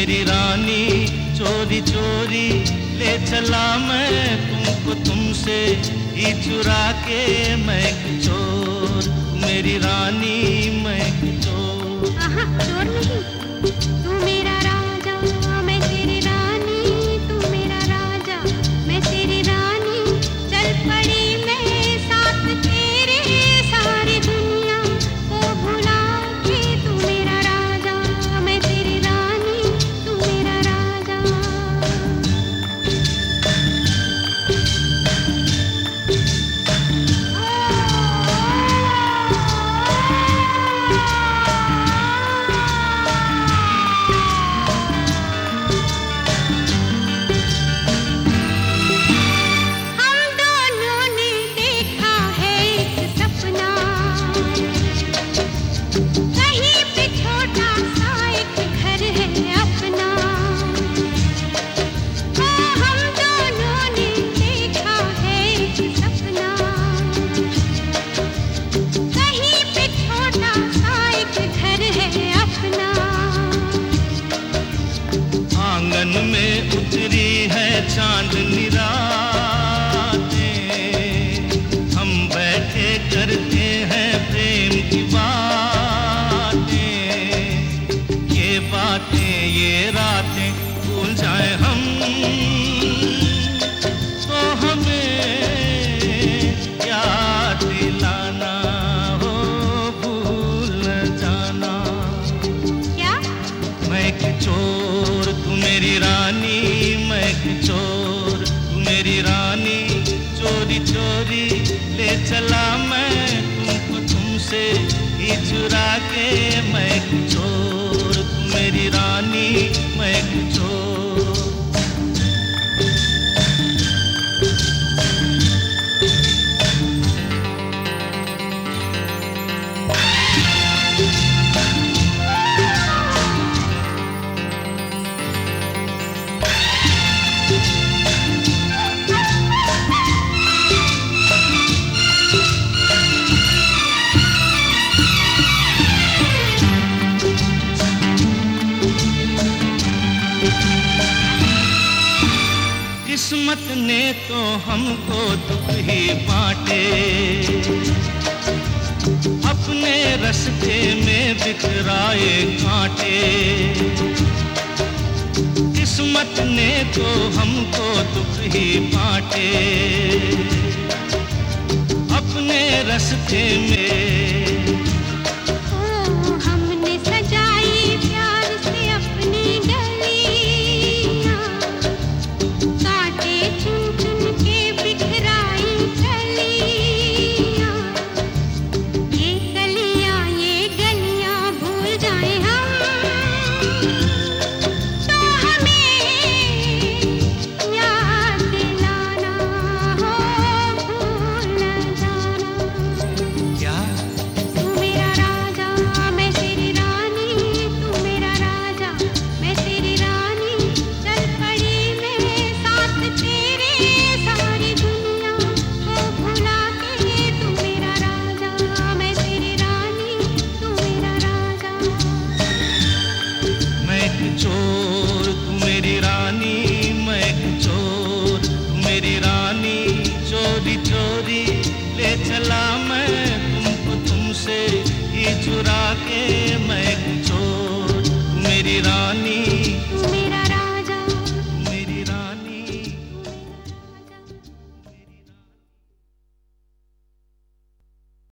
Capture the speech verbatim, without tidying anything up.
मेरी रानी चोरी चोरी ले चला मैं तुमको तुमसे ही चुरा के, मैं एक चोर मेरी रानी, मैं एक चोर। आहा, चोर नहीं, तू मेरा राजा मैं तेरी रानी, तू मेरा राजा मैं तेरी रानी। चल पड़ी मैं साथ तेरे, सारी दुनिया को भुला के। तू मेरा राजा मैं तेरी रानी, तू मेरा राजा। आंगन में उतरी है चांदनी रातें, हम बैठे करते हैं प्रेम की बातें। ये बातें ये रातें भूल जाए हम तो हमें याद दिलाना, हो भूल न जाना। क्या? मैं एक चोर तू मेरी रानी, मैं एक चोर तू मेरी रानी। चोरी चोरी ले चला मैं तुमको तुमसे ही चुरा के, मैं एक चोर तू मेरी रानी, मैं एक चोर। किस्मत ने तो हमको दुख ही बांटे, अपने रास्ते में बिखराए कांटे। किस्मत ने तो हमको दुख ही बांटे, अपने रास्ते में। ओ हमने सजाई प्यार से अपनी गलियां, कांटे चुन चुन के बिखराई कलियां। ये गलियां ये गलियां भूल जाए हम तो हमें याद दिलाना, हो भूल न जाना। क्या? तू मेरा राजा मैं तेरी रानी, तू मेरा राजा मैं तेरी रानी। चल पड़ी मैं साथ तेरे, सारी दुनिया को भुला के। तू मेरा राजा मैं तेरी रानी, तू मेरा राजा। मैं एक चोर तू मेरी रानी, मैं एक चोर तू मेरी रानी। चोरी चोरी ले चला मैं तुमको तुमसे ही चुरा के, मैं एक चोर तू मेरी रानी,